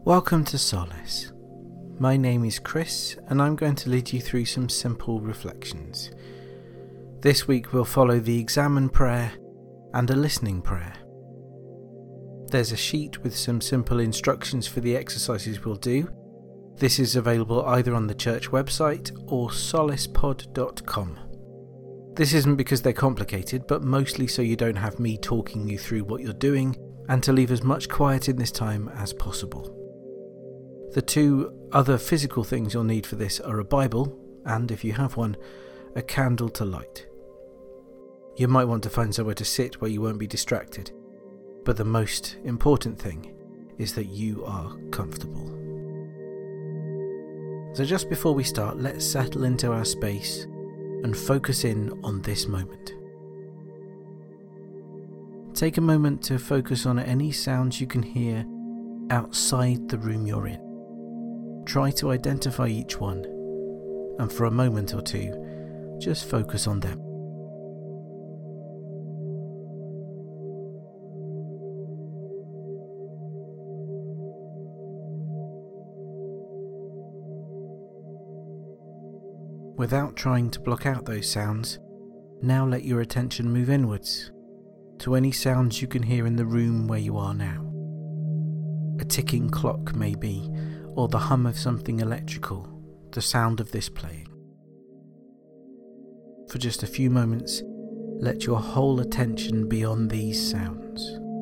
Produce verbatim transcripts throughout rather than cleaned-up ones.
Welcome to Solace. My name is Chris and I'm going to lead you through some simple reflections. This week we'll follow the examine prayer and a listening prayer. There's a sheet with some simple instructions for the exercises we'll do. This is available either on the church website or solace pod dot com. This isn't because they're complicated, but mostly so you don't have me talking you through what you're doing and to leave as much quiet in this time as possible. The two other physical things you'll need for this are a Bible and, if you have one, a candle to light. You might want to find somewhere to sit where you won't be distracted, but the most important thing is that you are comfortable. So just before we start, let's settle into our space and focus in on this moment. Take a moment to focus on any sounds you can hear outside the room you're in. Try to identify each one, and for a moment or two, just focus on them. Without trying to block out those sounds, now let your attention move inwards, to any sounds you can hear in the room where you are now. A ticking clock maybe, or the hum of something electrical, the sound of this playing. For just a few moments, let your whole attention be on these sounds.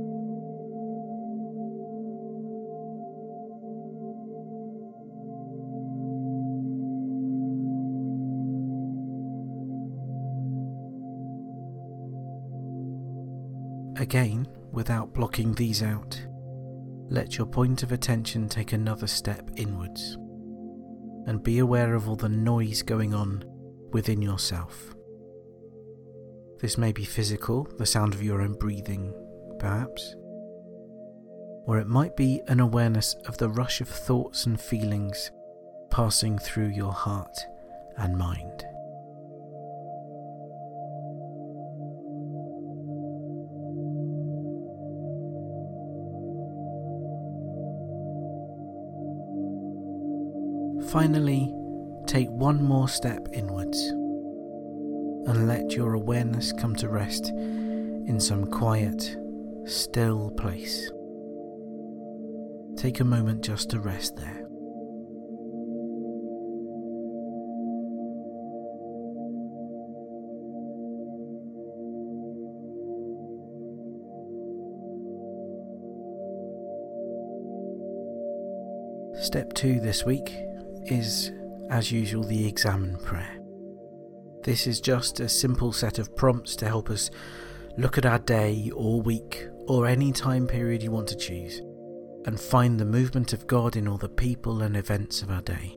Again, without blocking these out, let your point of attention take another step inwards and be aware of all the noise going on within yourself. This may be physical, the sound of your own breathing, perhaps, or it might be an awareness of the rush of thoughts and feelings passing through your heart and mind. Finally, take one more step inwards and let your awareness come to rest in some quiet, still place. Take a moment just to rest there. Step two this week is, as usual, the examine prayer. This is just a simple set of prompts to help us look at our day or week or any time period you want to choose and find the movement of God in all the people and events of our day.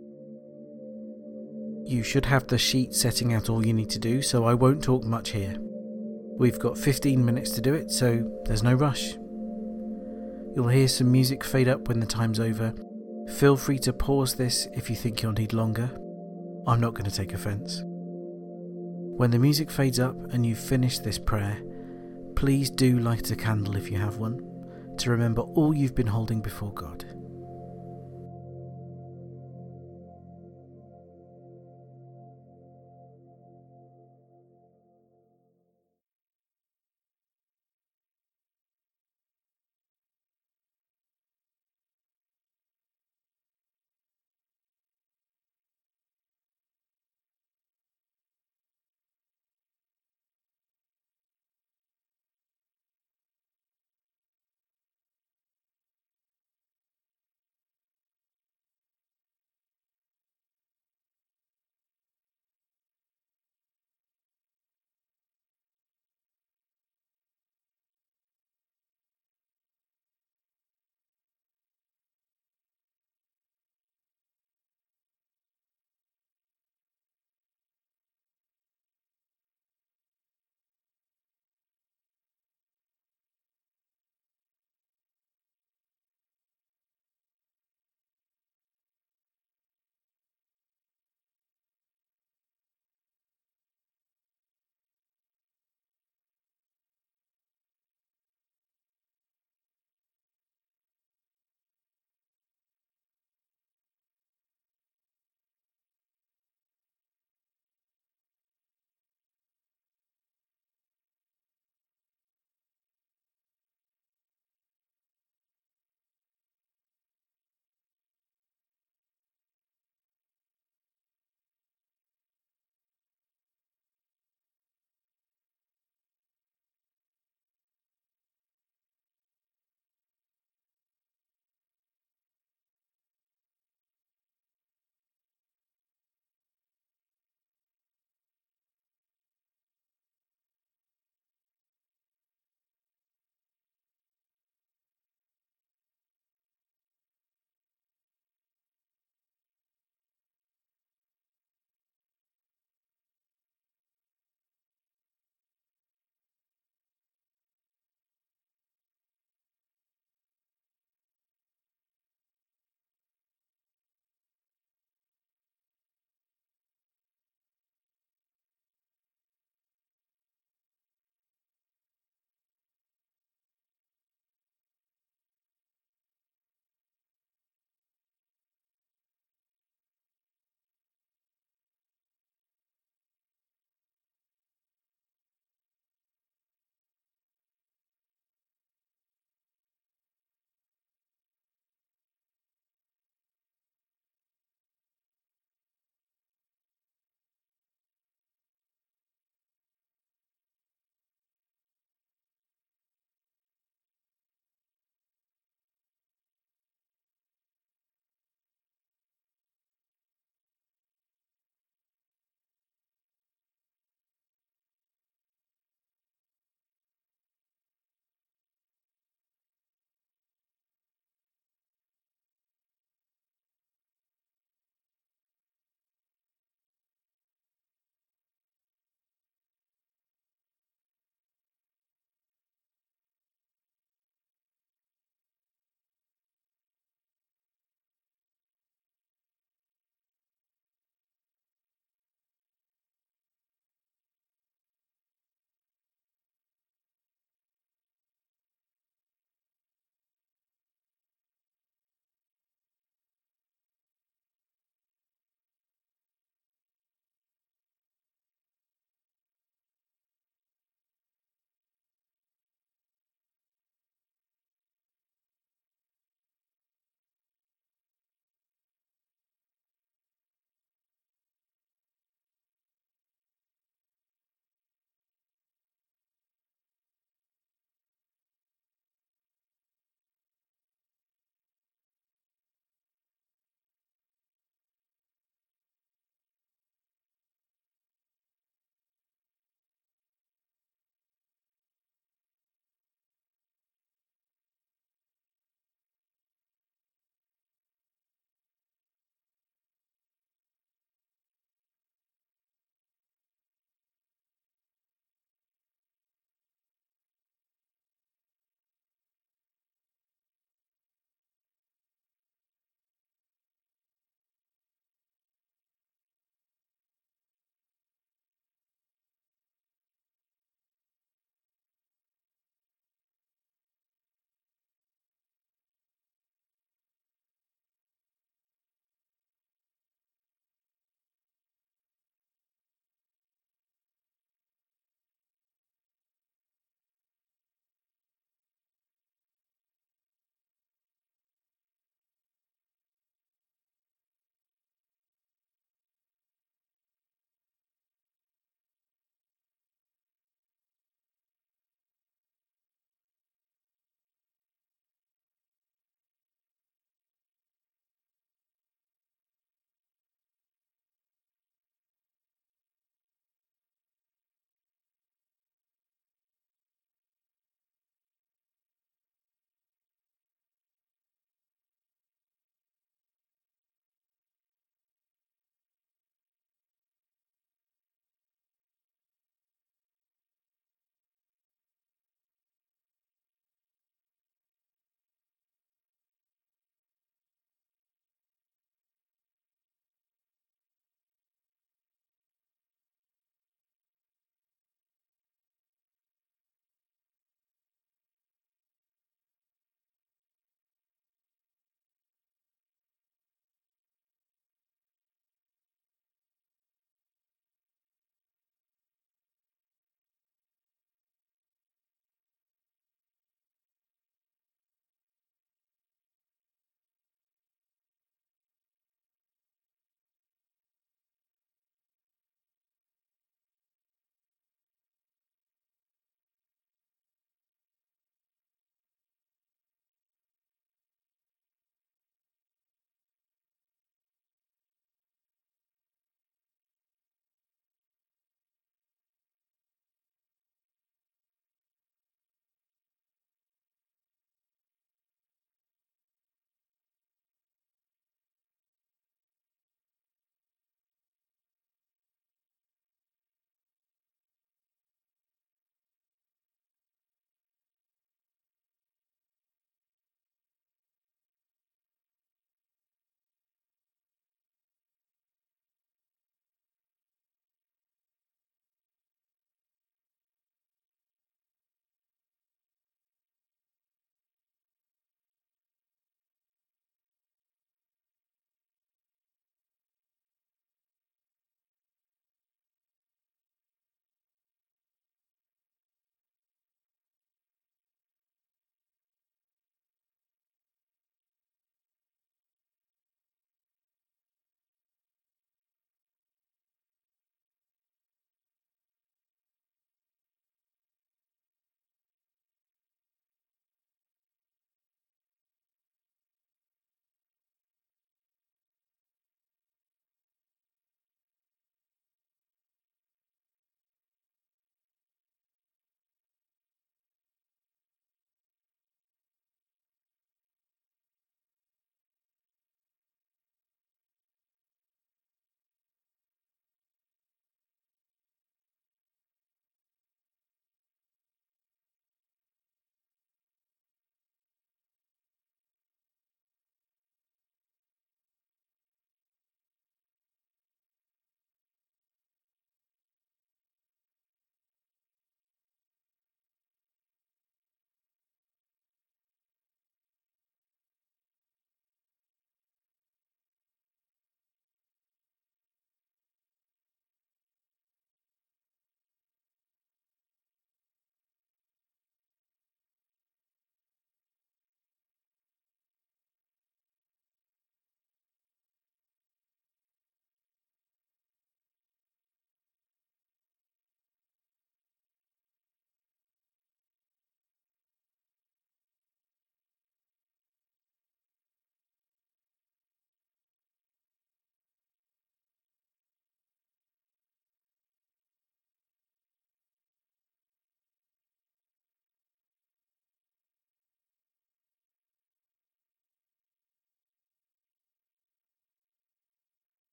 You should have the sheet setting out all you need to do, so I won't talk much here. We've got fifteen minutes to do it, so there's no rush. You'll hear some music fade up when the time's over. Feel free to pause this if you think you'll need longer. I'm not going to take offence. When the music fades up and you've finished this prayer, please do light a candle if you have one, to remember all you've been holding before God.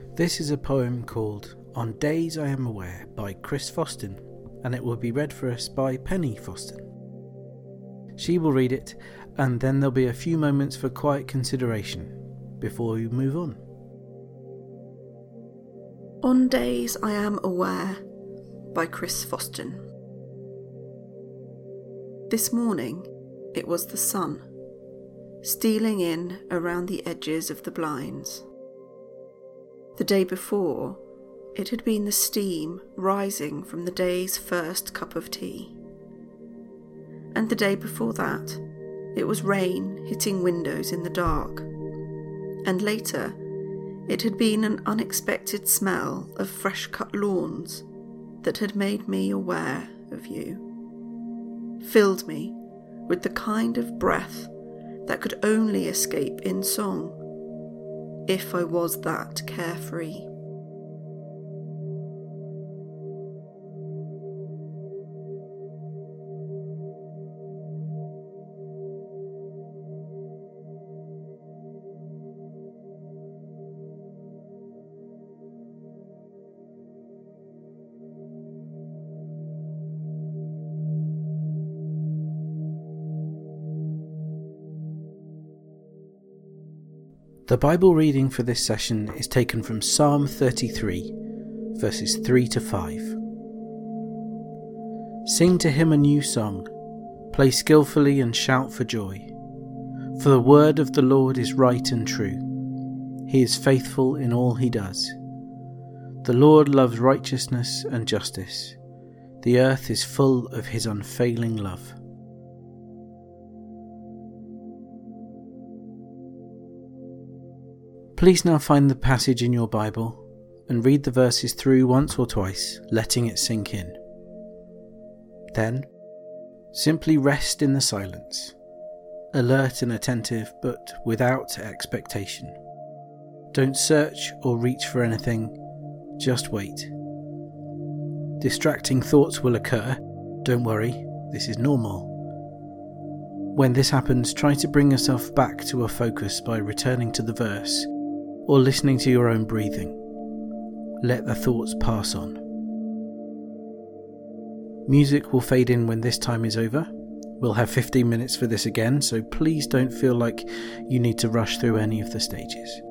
This is a poem called On Days I Am Aware by Chris Foston, and it will be read for us by Penny Foston. She will read it, and then there'll be a few moments for quiet consideration before we move on. On Days I Am Aware by Chris Foston. This morning it was the sun, stealing in around the edges of the blinds. The day before, it had been the steam rising from the day's first cup of tea. And the day before that, it was rain hitting windows in the dark. And later, it had been an unexpected smell of fresh-cut lawns that had made me aware of you, filled me with the kind of breath that could only escape in song, if I was that carefree. The Bible reading for this session is taken from Psalm thirty-three, verses three to five. Sing to him a new song, play skillfully and shout for joy. For the word of the Lord is right and true. He is faithful in all he does. The Lord loves righteousness and justice. The earth is full of his unfailing love. Please now find the passage in your Bible and read the verses through once or twice, letting it sink in. Then, simply rest in the silence, alert and attentive but without expectation. Don't search or reach for anything, just wait. Distracting thoughts will occur, don't worry, this is normal. When this happens, try to bring yourself back to a focus by returning to the verse or listening to your own breathing. Let the thoughts pass on. Music will fade in when this time is over. We'll have fifteen minutes for this again, so please don't feel like you need to rush through any of the stages.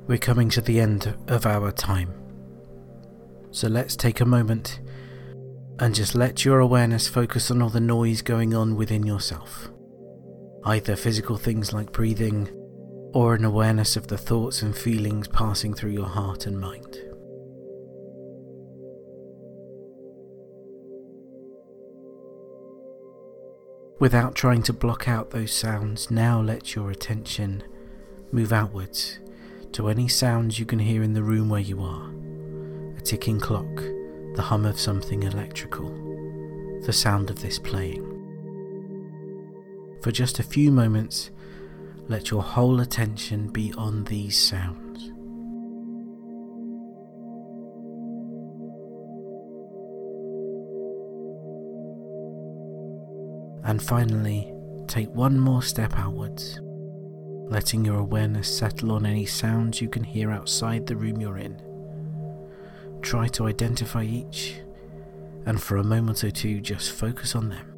We're coming to the end of our time. So let's take a moment and just let your awareness focus on all the noise going on within yourself. Either physical things like breathing, or an awareness of the thoughts and feelings passing through your heart and mind. Without trying to block out those sounds, now let your attention move outwards to any sounds you can hear in the room where you are. A ticking clock, the hum of something electrical, the sound of this playing. For just a few moments, let your whole attention be on these sounds. And finally, take one more step outwards, letting your awareness settle on any sounds you can hear outside the room you're in. Try to identify each, and for a moment or two, just focus on them.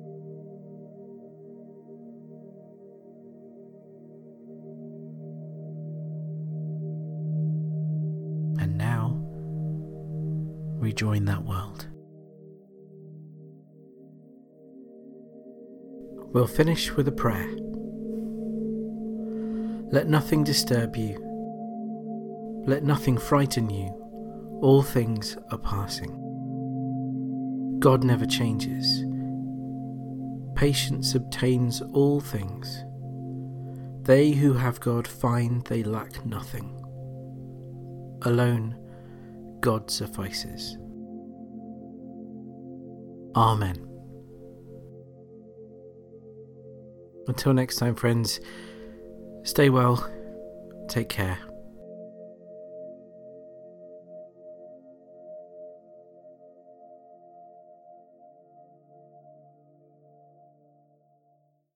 And now, rejoin that world. We'll finish with a prayer. Let nothing disturb you. Let nothing frighten you. All things are passing. God never changes. Patience obtains all things. They who have God find they lack nothing. Alone, God suffices. Amen. Until next time, friends, stay well, take care.